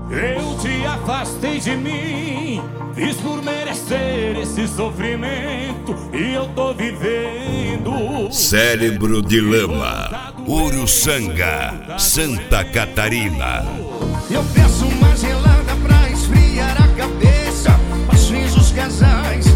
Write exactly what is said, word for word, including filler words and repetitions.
Eu te afastei de mim, fiz por merecer esse sofrimento e eu tô vivendo. Cérebro de Lama, Uruçanga, Santa Catarina. Eu peço uma gelada pra esfriar a cabeça, mas fiz os casais